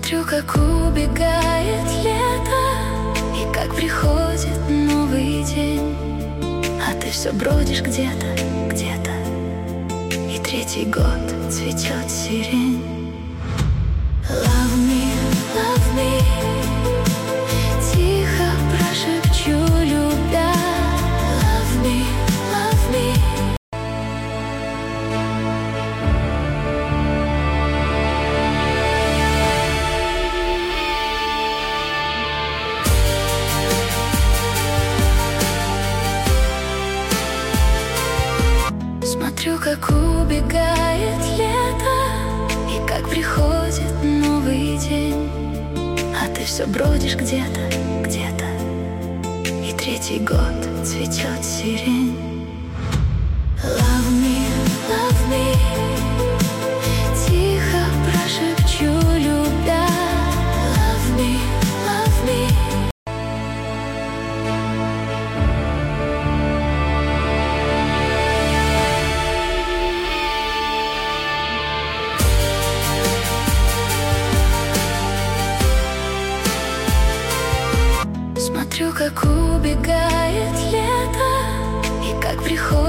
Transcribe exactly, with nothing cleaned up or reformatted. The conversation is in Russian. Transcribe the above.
Смотрю, как убегает лето, и как приходит новый день, а ты все бродишь где-то, где-то, и третий год цветет сирень. Love me, love me, тихо прошепчу, любя. Love me, love me. Смотрю, как убегает лето, и как приходит новый день, а ты все бродишь где-то, где-то, и третий год цветет сирень. Love me, love me, тихо прошепчу, любя. Love me, love me. Смотрю, как убегает лето, и как приходит